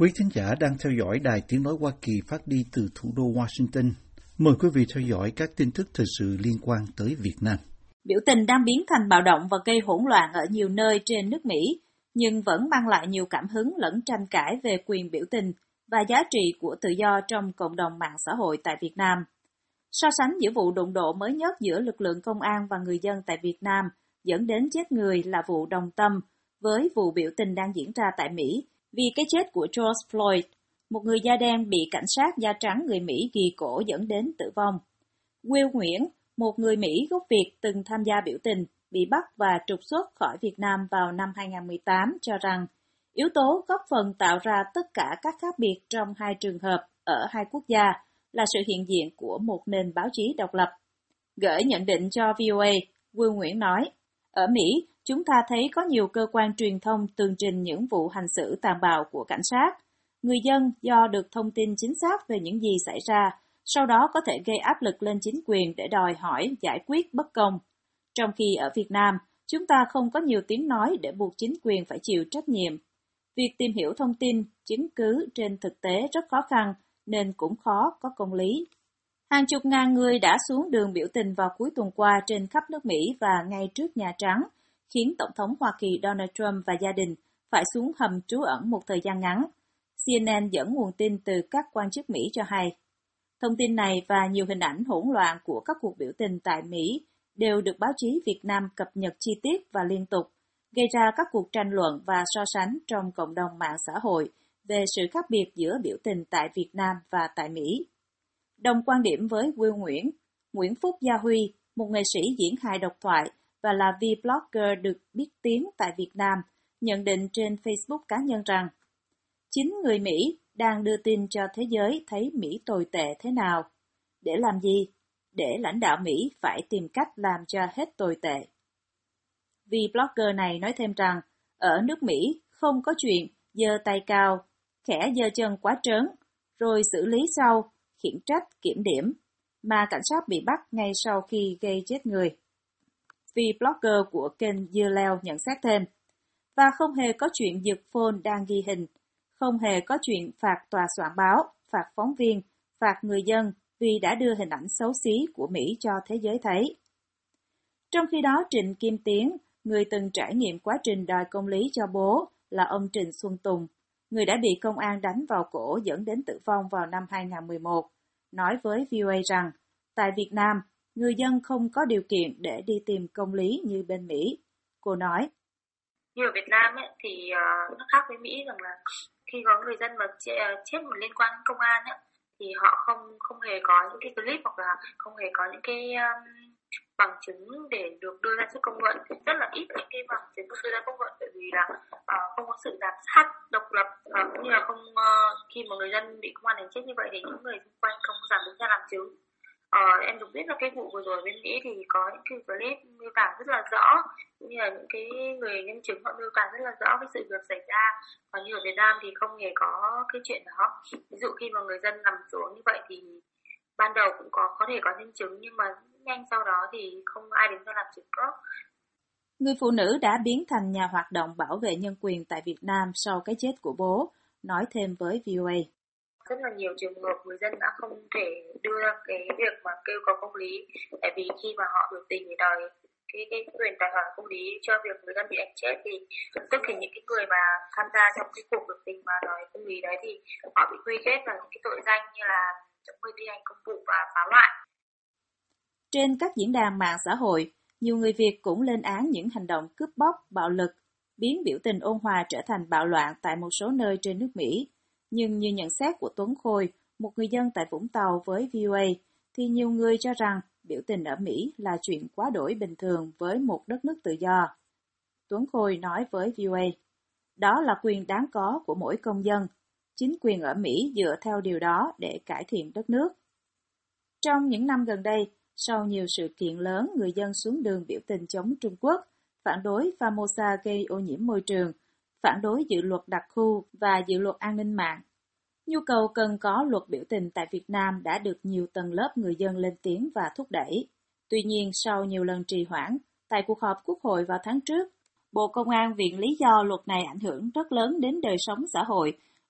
Quý thính giả đang theo dõi Đài Tiếng Nói Hoa Kỳ phát đi từ thủ đô Washington. Mời quý vị theo dõi các tin tức thời sự liên quan tới Việt Nam. Biểu tình đang biến thành bạo động và gây hỗn loạn ở nhiều nơi trên nước Mỹ, nhưng vẫn mang lại nhiều cảm hứng lẫn tranh cãi về quyền biểu tình và giá trị của tự do trong cộng đồng mạng xã hội tại Việt Nam. So sánh giữa vụ đụng độ mới nhất giữa lực lượng công an và người dân tại Việt Nam dẫn đến chết người là vụ đồng tâm với vụ biểu tình đang diễn ra tại Mỹ vì cái chết của George Floyd, một người da đen bị cảnh sát da trắng người Mỹ ghi cổ dẫn đến tử vong. Will Nguyễn, một người Mỹ gốc Việt từng tham gia biểu tình, bị bắt và trục xuất khỏi Việt Nam vào năm 2018 cho rằng yếu tố góp phần tạo ra tất cả các khác biệt trong hai trường hợp ở hai quốc gia là sự hiện diện của một nền báo chí độc lập. Gửi nhận định cho VOA, Will Nguyễn nói, ở Mỹ, chúng ta thấy có nhiều cơ quan truyền thông tường trình những vụ hành xử tàn bạo của cảnh sát. Người dân do được thông tin chính xác về những gì xảy ra, sau đó có thể gây áp lực lên chính quyền để đòi hỏi giải quyết bất công. Trong khi ở Việt Nam, chúng ta không có nhiều tiếng nói để buộc chính quyền phải chịu trách nhiệm. Việc tìm hiểu thông tin, chứng cứ trên thực tế rất khó khăn, nên cũng khó có công lý. Hàng chục ngàn người đã xuống đường biểu tình vào cuối tuần qua trên khắp nước Mỹ và ngay trước Nhà Trắng, khiến Tổng thống Hoa Kỳ Donald Trump và gia đình phải xuống hầm trú ẩn một thời gian ngắn. CNN dẫn nguồn tin từ các quan chức Mỹ cho hay. Thông tin này và nhiều hình ảnh hỗn loạn của các cuộc biểu tình tại Mỹ đều được báo chí Việt Nam cập nhật chi tiết và liên tục, gây ra các cuộc tranh luận và so sánh trong cộng đồng mạng xã hội về sự khác biệt giữa biểu tình tại Việt Nam và tại Mỹ. Đồng quan điểm với Will Nguyễn, Nguyễn Phúc Gia Huy, một nghệ sĩ diễn hài độc thoại và là vlogger được biết tiếng tại Việt Nam, nhận định trên Facebook cá nhân rằng chính người Mỹ đang đưa tin cho thế giới thấy Mỹ tồi tệ thế nào. Để làm gì? Để lãnh đạo Mỹ phải tìm cách làm cho hết tồi tệ. Vlogger này nói thêm rằng, ở nước Mỹ không có chuyện giơ tay cao, khẽ giơ chân quá trớn, rồi xử lý sau, khiển trách, kiểm điểm, mà cảnh sát bị bắt ngay sau khi gây chết người. Vlogger của kênh Dưa Leo nhận xét thêm, và không hề có chuyện giật phone đang ghi hình, không hề có chuyện phạt tòa soạn báo, phạt phóng viên, phạt người dân vì đã đưa hình ảnh xấu xí của Mỹ cho thế giới thấy. Trong khi đó, Trịnh Kim Tiến, người từng trải nghiệm quá trình đòi công lý cho bố là ông Trịnh Xuân Tùng, người đã bị công an đánh vào cổ dẫn đến tử vong vào năm 2011, nói với VOA rằng, tại Việt Nam, người dân không có điều kiện để đi tìm công lý như bên Mỹ. Cô nói, như ở Việt Nam ấy, thì nó khác với Mỹ rằng là khi có người dân mà chết một liên quan đến công an ấy, thì họ không hề có những cái clip hoặc là không hề có những cái bằng chứng để được đưa ra trước công luận, rất là ít những cái bằng chứng được đưa ra công luận, bởi vì là không có sự giám sát độc lập, cũng như là không khi mà người dân bị công an đánh chết như vậy thì những người xung quanh không dám đứng ra làm chứng. Em được biết là cái vụ vừa rồi bên Mỹ thì có những cái clip miêu tả rất là rõ, cũng như là những cái người nhân chứng họ miêu tả rất là rõ cái sự việc xảy ra. Còn như ở Việt Nam thì không hề có cái chuyện đó. Ví dụ khi mà người dân nằm xuống như vậy thì ban đầu cũng có thể có nhân chứng, nhưng mà nhanh sau đó thì không ai đứng ra làm chứng nữa. Người phụ nữ đã biến thành nhà hoạt động bảo vệ nhân quyền tại Việt Nam sau cái chết của bố, nói thêm với VOA. Rất là nhiều trường hợp người dân đã không thể đưa cái việc mà kêu có công lý, tại vì khi mà họ biểu tình để đòi cái quyền đòi hỏi công lý cho việc người dân bị đánh chết thì tức thì những cái người mà tham gia trong cái cuộc biểu tình mà đòi công lý đấy thì họ bị quy kết vào những cái tội danh như là chống người thi hành công vụ và phá hoại. Trên các diễn đàn mạng xã hội, nhiều người Việt cũng lên án những hành động cướp bóc, bạo lực, biến biểu tình ôn hòa trở thành bạo loạn tại một số nơi trên nước Mỹ. Nhưng như nhận xét của Tuấn Khôi, một người dân tại Vũng Tàu với VOA, thì nhiều người cho rằng biểu tình ở Mỹ là chuyện quá đổi bình thường với một đất nước tự do. Tuấn Khôi nói với VOA, đó là quyền đáng có của mỗi công dân. Chính quyền ở Mỹ dựa theo điều đó để cải thiện đất nước. Trong những năm gần đây, sau nhiều sự kiện lớn, người dân xuống đường biểu tình chống Trung Quốc, phản đối Formosa gây ô nhiễm môi trường, phản đối dự luật đặc khu và dự luật an ninh mạng. Nhu cầu cần có luật biểu tình tại Việt Nam đã được nhiều tầng lớp người dân lên tiếng và thúc đẩy. Tuy nhiên, sau nhiều lần trì hoãn, tại cuộc họp Quốc hội vào tháng trước, Bộ Công an viện lý do luật này ảnh hưởng rất lớn đến đời sống xã hội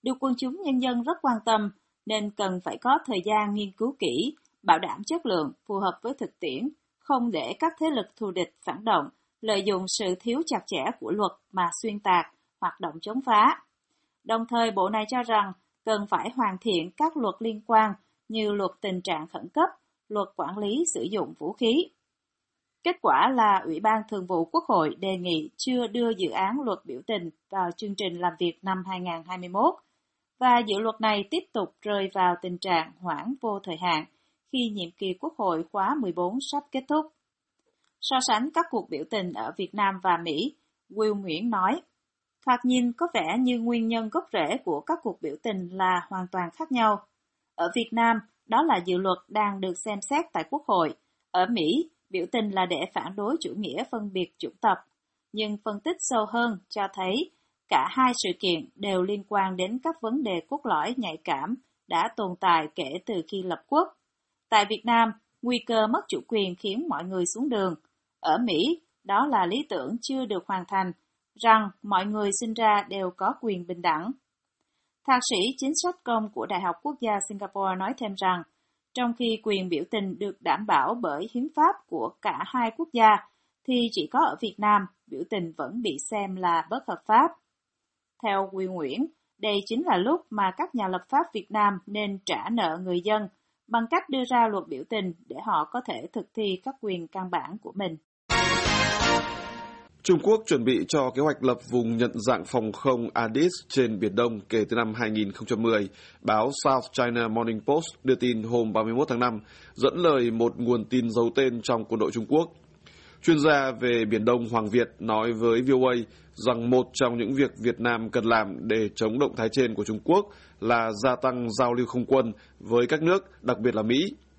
được quần chúng nhân dân rất quan tâm nên cần phải có thời gian nghiên cứu kỹ, bảo đảm chất lượng, phù hợp với thực tiễn, không để các thế lực thù địch phản động lợi dụng sự thiếu chặt chẽ của luật mà xuyên tạc, hoạt động chống phá. Đồng thời, Bộ này cho rằng cần phải hoàn thiện các luật liên quan như luật tình trạng khẩn cấp, luật quản lý sử dụng vũ khí. Kết quả là Ủy ban Thường vụ Quốc hội đề nghị chưa đưa dự án luật biểu tình vào chương trình làm việc năm 2021, và dự luật này tiếp tục rơi vào tình trạng hoãn vô thời hạn khi nhiệm kỳ Quốc hội khóa 14 sắp kết thúc. So sánh các cuộc biểu tình ở Việt Nam và Mỹ, Will Nguyễn nói, thoạt nhìn có vẻ như nguyên nhân gốc rễ của các cuộc biểu tình là hoàn toàn khác nhau. Ở Việt Nam, đó là dự luật đang được xem xét tại Quốc hội. Ở Mỹ, biểu tình là để phản đối chủ nghĩa phân biệt chủng tộc. Nhưng phân tích sâu hơn cho thấy cả hai sự kiện đều liên quan đến các vấn đề cốt lõi nhạy cảm đã tồn tại kể từ khi lập quốc. Tại Việt Nam, nguy cơ mất chủ quyền khiến mọi người xuống đường. Ở Mỹ, đó là lý tưởng chưa được hoàn thành, rằng mọi người sinh ra đều có quyền bình đẳng. Thạc sĩ chính sách công của Đại học Quốc gia Singapore nói thêm rằng, trong khi quyền biểu tình được đảm bảo bởi hiến pháp của cả hai quốc gia, thì chỉ có ở Việt Nam, biểu tình vẫn bị xem là bất hợp pháp. Theo Will Nguyễn, đây chính là lúc mà các nhà lập pháp Việt Nam nên trả nợ người dân bằng cách đưa ra luật biểu tình để họ có thể thực thi các quyền căn bản của mình. Trung Quốc chuẩn bị cho kế hoạch lập vùng nhận dạng phòng không Aegis trên Biển Đông kể từ năm 2010, báo South China Morning Post đưa tin hôm 31 tháng 5, dẫn lời một nguồn tin giấu tên trong quân đội Trung Quốc. Chuyên gia về Biển Đông Hoàng Việt nói với VOA rằng một trong những việc Việt Nam cần làm để chống động thái trên của Trung Quốc là gia tăng giao lưu không quân với các nước, đặc biệt là Mỹ.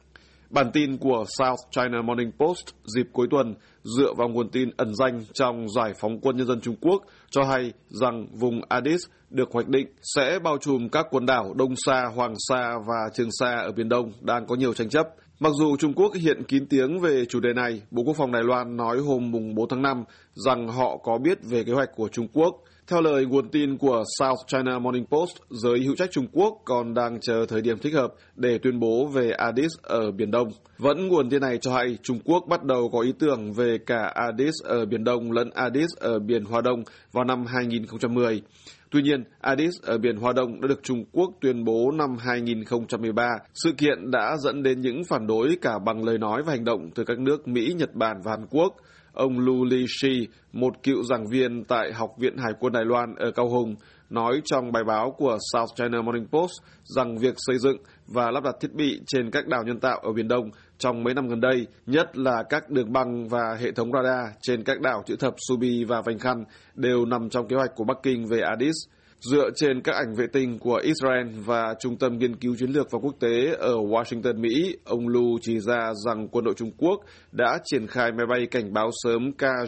Bản tin của South China Morning Post dịp cuối tuần dựa vào nguồn tin ẩn danh trong Giải phóng quân nhân dân Trung Quốc cho hay rằng vùng Aegis được hoạch định sẽ bao trùm các quần đảo Đông Sa, Hoàng Sa và Trường Sa ở Biển Đông đang có nhiều tranh chấp. Mặc dù Trung Quốc hiện kín tiếng về chủ đề này, Bộ Quốc phòng Đài Loan nói hôm mùng 4 tháng 5 rằng họ có biết về kế hoạch của Trung Quốc. Theo lời nguồn tin của South China Morning Post, giới hữu trách Trung Quốc còn đang chờ thời điểm thích hợp để tuyên bố về Aegis ở Biển Đông. Vẫn nguồn tin này cho hay Trung Quốc bắt đầu có ý tưởng về cả Aegis ở Biển Đông lẫn Aegis ở Biển Hoa Đông vào năm 2010. Tuy nhiên, Aegis ở Biển Hoa Đông đã được Trung Quốc tuyên bố năm 2013. Sự kiện đã dẫn đến những phản đối cả bằng lời nói và hành động từ các nước Mỹ, Nhật Bản và Hàn Quốc. Ông Lu Li-shi, một cựu giảng viên tại Học viện Hải quân Đài Loan ở Cao Hùng, nói trong bài báo của South China Morning Post rằng việc xây dựng và lắp đặt thiết bị trên các đảo nhân tạo ở Biển Đông trong mấy năm gần đây, nhất là các đường băng và hệ thống radar trên các đảo Chữ Thập, Subi và Vành Khăn, đều nằm trong kế hoạch của Bắc Kinh về Aegis. Dựa trên các ảnh vệ tinh của Israel và Trung tâm Nghiên cứu Chiến lược và Quốc tế ở Washington, Mỹ, ông Lu chỉ ra rằng quân đội Trung Quốc đã triển khai máy bay cảnh báo sớm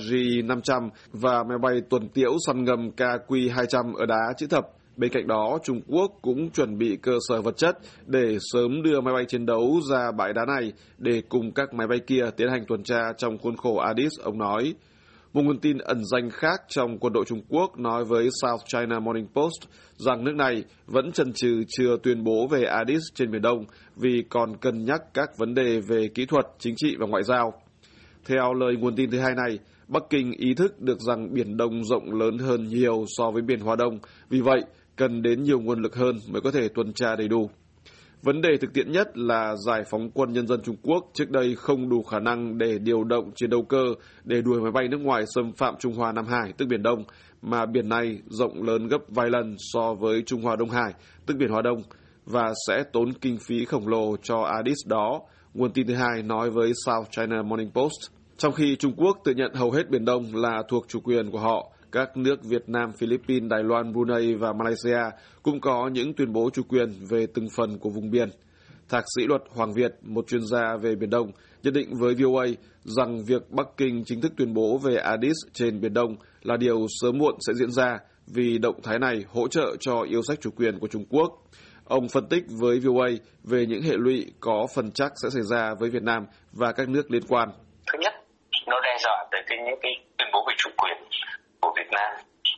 KJ-500 và máy bay tuần tiễu săn ngầm KQ-200 ở đá Chữ Thập. Bên cạnh đó, Trung Quốc cũng chuẩn bị cơ sở vật chất để sớm đưa máy bay chiến đấu ra bãi đá này để cùng các máy bay kia tiến hành tuần tra trong khuôn khổ Aegis, ông nói. Một nguồn tin ẩn danh khác trong quân đội Trung Quốc nói với South China Morning Post rằng nước này vẫn chần chừ chưa tuyên bố về Aegis trên Biển Đông vì còn cân nhắc các vấn đề về kỹ thuật, chính trị và ngoại giao. Theo lời nguồn tin thứ hai này, Bắc Kinh ý thức được rằng Biển Đông rộng lớn hơn nhiều so với Biển Hoa Đông, vì vậy cần đến nhiều nguồn lực hơn mới có thể tuần tra đầy đủ. Vấn đề thực tiễn nhất là Giải phóng quân nhân dân Trung Quốc trước đây không đủ khả năng để điều động chiến đấu cơ để đuổi máy bay nước ngoài xâm phạm Trung Hoa Nam Hải, tức Biển Đông, mà biển này rộng lớn gấp vài lần so với Trung Hoa Đông Hải, tức Biển Hoa Đông, và sẽ tốn kinh phí khổng lồ cho Aegis đó, nguồn tin thứ hai nói với South China Morning Post. Trong khi Trung Quốc tự nhận hầu hết Biển Đông là thuộc chủ quyền của họ, các nước Việt Nam, Philippines, Đài Loan, Brunei và Malaysia cũng có những tuyên bố chủ quyền về từng phần của vùng biển. Thạc sĩ luật Hoàng Việt, một chuyên gia về Biển Đông, nhận định với VOA rằng việc Bắc Kinh chính thức tuyên bố về Aegis trên Biển Đông là điều sớm muộn sẽ diễn ra vì động thái này hỗ trợ cho yêu sách chủ quyền của Trung Quốc. Ông phân tích với VOA về những hệ lụy có phần chắc sẽ xảy ra với Việt Nam và các nước liên quan. Thứ nhất, nó đe dọa tới những cái tuyên bố về chủ quyền của Việt Nam.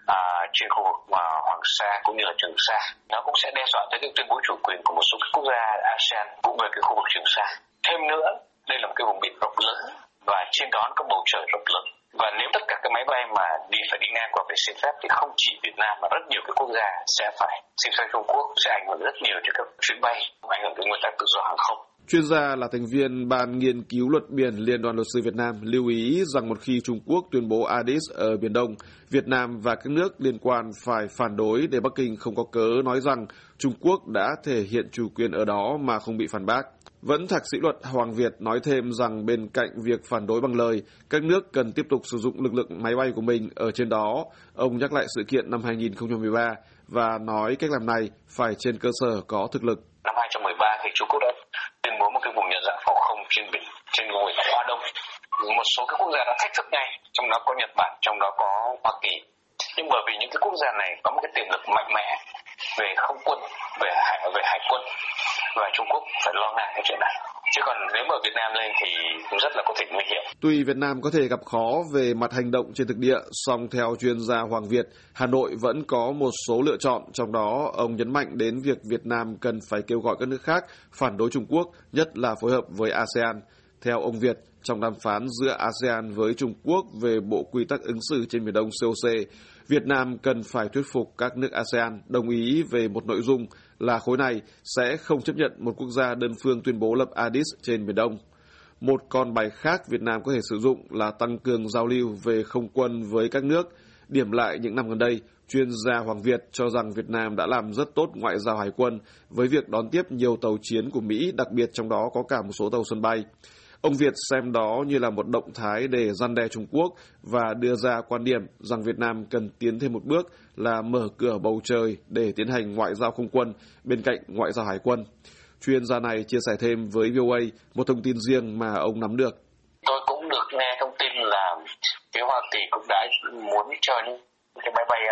trên khu vực Hoàng Sa cũng như là Trường Sa. Nó cũng sẽ đe dọa tới cái tuyên bố chủ quyền của một số các quốc gia ASEAN cũng về cái khu vực Trường Sa. Thêm nữa, đây là một cái vùng biển rộng lớn và trên đó có bầu trời rộng lớn. Và nếu tất cả các máy bay mà phải đi ngang qua phải xin phép thì không chỉ Việt Nam mà rất nhiều các quốc gia sẽ phải xin phép Trung Quốc, sẽ ảnh hưởng rất nhiều đến các chuyến bay, ảnh hưởng đến nguyên tắc tự do hàng không. Chuyên gia là thành viên Ban Nghiên cứu Luật Biển Liên đoàn Luật sư Việt Nam lưu ý rằng một khi Trung Quốc tuyên bố ADIS ở Biển Đông, Việt Nam và các nước liên quan phải phản đối để Bắc Kinh không có cớ nói rằng Trung Quốc đã thể hiện chủ quyền ở đó mà không bị phản bác. Vẫn thạc sĩ luật Hoàng Việt nói thêm rằng bên cạnh việc phản đối bằng lời, các nước cần tiếp tục sử dụng lực lượng máy bay của mình ở trên đó. Ông nhắc lại sự kiện năm 2013 và nói cách làm này phải trên cơ sở có thực lực. Năm 2013 thì Trung Quốc đã tuyên bố một cái vùng nhận dạng phòng không trên vùng biển Hoa Đông. Một số các quốc gia đã thách thức ngay, trong đó có Nhật Bản, trong đó có Hoa Kỳ. Nhưng bởi vì những cái quốc gia này có một cái tiềm lực mạnh mẽ về không quân, về hải quân, và Trung Quốc phải lo ngại cái chuyện này. Chứ còn nếu mà Việt Nam lên thì cũng rất là có thể nguy hiểm. Tuy Việt Nam có thể gặp khó về mặt hành động trên thực địa, song theo chuyên gia Hoàng Việt, Hà Nội vẫn có một số lựa chọn. Trong đó, ông nhấn mạnh đến việc Việt Nam cần phải kêu gọi các nước khác phản đối Trung Quốc, nhất là phối hợp với ASEAN. Theo ông Việt, trong đàm phán giữa ASEAN với Trung Quốc về Bộ Quy tắc ứng xử trên Biển Đông COC, Việt Nam cần phải thuyết phục các nước ASEAN đồng ý về một nội dung là khối này sẽ không chấp nhận một quốc gia đơn phương tuyên bố lập ADIS trên Biển Đông. Một con bài khác Việt Nam có thể sử dụng là tăng cường giao lưu về không quân với các nước. Điểm lại những năm gần đây, chuyên gia Hoàng Việt cho rằng Việt Nam đã làm rất tốt ngoại giao hải quân với việc đón tiếp nhiều tàu chiến của Mỹ, đặc biệt trong đó có cả một số tàu sân bay. Ông Việt xem đó như là một động thái để răn đe Trung Quốc và đưa ra quan điểm rằng Việt Nam cần tiến thêm một bước là mở cửa bầu trời để tiến hành ngoại giao không quân bên cạnh ngoại giao hải quân. Chuyên gia này chia sẻ thêm với VOA một thông tin riêng mà ông nắm được. Tôi cũng được nghe thông tin là phía Hoa Kỳ cũng đã muốn cho những cái máy bay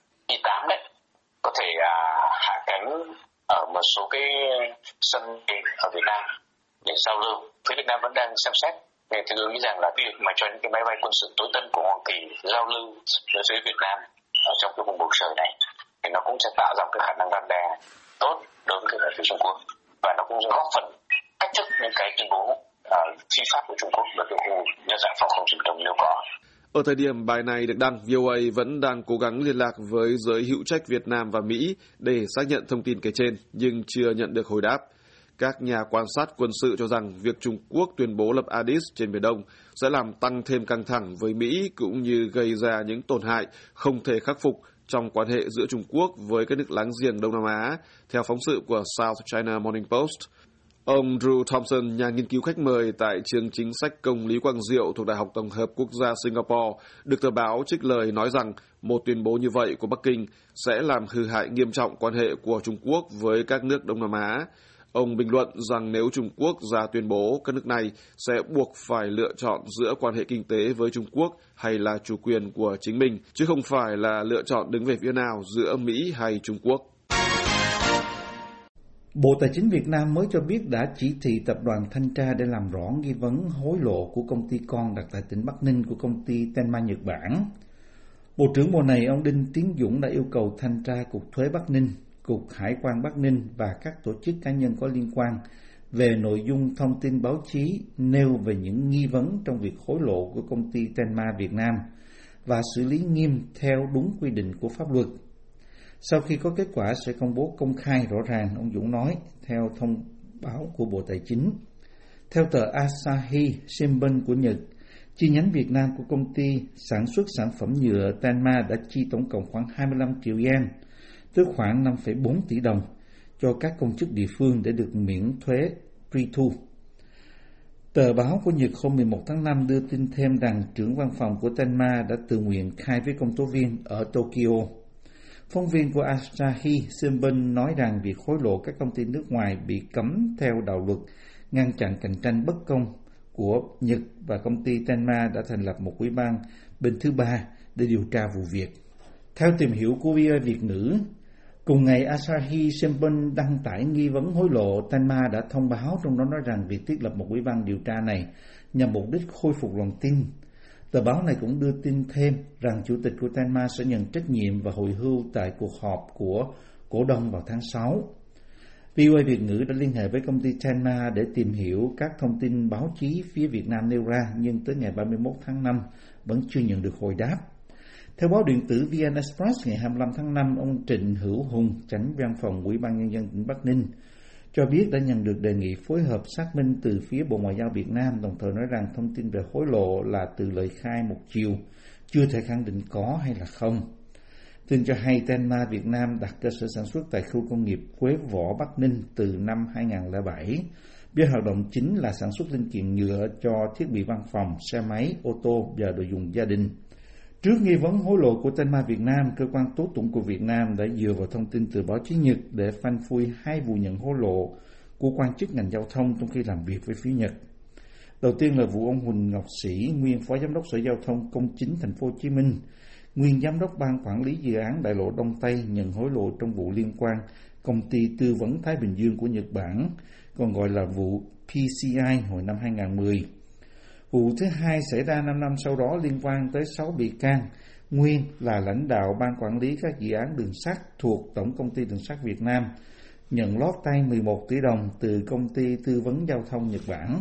I-8 đấy có thể hạ cánh ở một số cái sân ở Việt Nam để giao lưu. Phía Việt Nam vẫn đang xem xét. Thì tôi nghĩ rằng là việc mà cho những cái máy bay quân sự tối tân của Hoa Kỳ giao lưu với Việt Nam ở trong cái vùng bầu trời này thì nó cũng sẽ tạo ra cái khả năng răn đe tốt đối với phía Trung Quốc, và nó cũng góp phần cách thức những cái tuyên bố phi pháp của Trung Quốc về cái khu nhận dạng phòng không trên Biển Đông nếu có. Ở thời điểm bài này được đăng, VOA vẫn đang cố gắng liên lạc với giới hữu trách Việt Nam và Mỹ để xác nhận thông tin kể trên, nhưng chưa nhận được hồi đáp. Các nhà quan sát quân sự cho rằng việc Trung Quốc tuyên bố lập ADIS trên Biển Đông sẽ làm tăng thêm căng thẳng với Mỹ cũng như gây ra những tổn hại không thể khắc phục trong quan hệ giữa Trung Quốc với các nước láng giềng Đông Nam Á, theo phóng sự của South China Morning Post. Ông Drew Thompson, nhà nghiên cứu khách mời tại trường chính sách công Lý Quang Diệu thuộc Đại học Tổng hợp Quốc gia Singapore, được tờ báo trích lời nói rằng một tuyên bố như vậy của Bắc Kinh sẽ làm hư hại nghiêm trọng quan hệ của Trung Quốc với các nước Đông Nam Á. Ông bình luận rằng nếu Trung Quốc ra tuyên bố, các nước này sẽ buộc phải lựa chọn giữa quan hệ kinh tế với Trung Quốc hay là chủ quyền của chính mình, chứ không phải là lựa chọn đứng về phía nào giữa Mỹ hay Trung Quốc. Bộ Tài chính Việt Nam mới cho biết đã chỉ thị tập đoàn thanh tra để làm rõ nghi vấn hối lộ của công ty con đặt tại tỉnh Bắc Ninh của công ty Tenma Nhật Bản. Bộ trưởng Bộ này, ông Đinh Tiến Dũng đã yêu cầu thanh tra Cục Thuế Bắc Ninh, Cục Hải quan Bắc Ninh và các tổ chức cá nhân có liên quan về nội dung thông tin báo chí nêu về những nghi vấn trong việc hối lộ của công ty Tenma Việt Nam và xử lý nghiêm theo đúng quy định của pháp luật. Sau khi có kết quả sẽ công bố công khai rõ ràng, ông Dũng nói, theo thông báo của Bộ Tài chính. Theo tờ Asahi Shimbun của Nhật, chi nhánh Việt Nam của công ty sản xuất sản phẩm nhựa Tenma đã chi tổng cộng khoảng 25 triệu yen, tức khoảng 5,4 tỷ đồng, cho các công chức địa phương để được miễn thuế truy thu. Tờ báo của Nhật hôm 11 tháng 5 đưa tin thêm rằng trưởng văn phòng của Tenma đã tự nguyện khai với công tố viên ở Tokyo. Phóng viên của Asahi Shimbun nói rằng việc hối lộ các công ty nước ngoài bị cấm theo đạo luật ngăn chặn cạnh tranh bất công của Nhật, và công ty Tenma đã thành lập một ủy ban bên thứ ba để điều tra vụ việc. Theo tìm hiểu của VOA Việt ngữ, cùng ngày Asahi Shimbun đăng tải nghi vấn hối lộ, Tenma đã thông báo trong đó nói rằng việc thiết lập một ủy ban điều tra này nhằm mục đích khôi phục lòng tin Tờ báo này cũng đưa tin thêm rằng Chủ tịch của Tenma sẽ nhận trách nhiệm và hồi hưu tại cuộc họp của cổ đông vào tháng 6. VOA Việt ngữ đã liên hệ với công ty Tenma để tìm hiểu các thông tin báo chí phía Việt Nam nêu ra, nhưng tới ngày 31 tháng 5 vẫn chưa nhận được hồi đáp. Theo báo điện tử VN Express ngày 25 tháng 5, ông Trịnh Hữu Hùng, Chánh Văn phòng Ủy ban Nhân dân tỉnh Bắc Ninh, cho biết đã nhận được đề nghị phối hợp xác minh từ phía Bộ Ngoại giao Việt Nam, đồng thời nói rằng thông tin về hối lộ là từ lời khai một chiều, chưa thể khẳng định có hay là không. Tin cho hay Tenma Việt Nam đặt cơ sở sản xuất tại khu công nghiệp Quế Võ, Bắc Ninh từ năm 2007, với hoạt động chính là sản xuất linh kiện nhựa cho thiết bị văn phòng, xe máy, ô tô và đồ dùng gia đình. Trước nghi vấn hối lộ của Tenma Việt Nam, cơ quan tố tụng của Việt Nam đã dựa vào thông tin từ báo chí Nhật để phanh phui 2 vụ nhận hối lộ của quan chức ngành giao thông trong khi làm việc với phía Nhật. Đầu tiên là vụ ông Huỳnh Ngọc Sĩ, nguyên Phó Giám đốc Sở Giao thông Công chính Thành phố Hồ Chí Minh, nguyên Giám đốc Ban Quản lý Dự án Đại lộ Đông Tây nhận hối lộ trong vụ liên quan Công ty Tư vấn Thái Bình Dương của Nhật Bản, còn gọi là vụ PCI hồi năm 2010. Vụ thứ hai xảy ra 5 năm sau đó liên quan tới 6 bị can, nguyên là lãnh đạo Ban Quản lý các dự án đường sắt thuộc Tổng Công ty Đường sắt Việt Nam, nhận lót tay 11 tỷ đồng từ Công ty Tư vấn Giao thông Nhật Bản.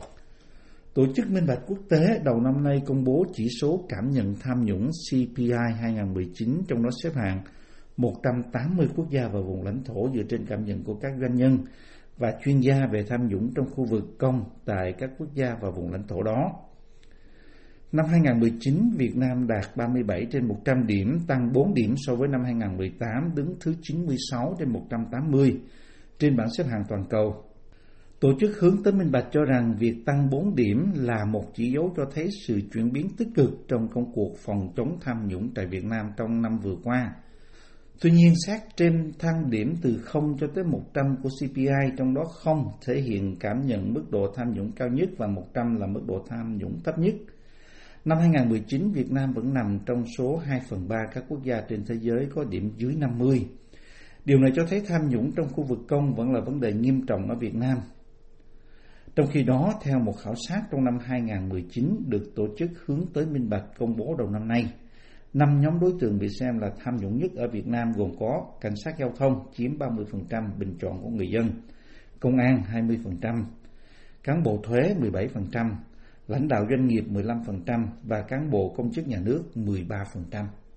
Tổ chức Minh bạch Quốc tế đầu năm nay công bố chỉ số cảm nhận tham nhũng CPI 2019, trong đó xếp hạng 180 quốc gia và vùng lãnh thổ dựa trên cảm nhận của các doanh nhân và chuyên gia về tham nhũng trong khu vực công tại các quốc gia và vùng lãnh thổ đó. Năm 2019, Việt Nam đạt 37 trên 100 điểm, tăng 4 điểm so với năm 2018, đứng thứ 96 trên 180 trên bảng xếp hạng toàn cầu. Tổ chức Hướng tới Minh bạch cho rằng việc tăng 4 điểm là một chỉ dấu cho thấy sự chuyển biến tích cực trong công cuộc phòng chống tham nhũng tại Việt Nam trong năm vừa qua. Tuy nhiên, xét trên thang điểm từ 0 cho tới 100 của CPI, trong đó 0 thể hiện cảm nhận mức độ tham nhũng cao nhất và 100 là mức độ tham nhũng thấp nhất. Năm 2019, Việt Nam vẫn nằm trong số 2/3 các quốc gia trên thế giới có điểm dưới 50. Điều này cho thấy tham nhũng trong khu vực công vẫn là vấn đề nghiêm trọng ở Việt Nam. Trong khi đó, theo một khảo sát trong năm 2019 được Tổ chức Hướng tới Minh bạch công bố đầu năm nay, 5 nhóm đối tượng bị xem là tham nhũng nhất ở Việt Nam gồm có cảnh sát giao thông chiếm 30% bình chọn của người dân, công an 20%, cán bộ thuế 17%, lãnh đạo doanh nghiệp 15% và cán bộ công chức nhà nước 13%.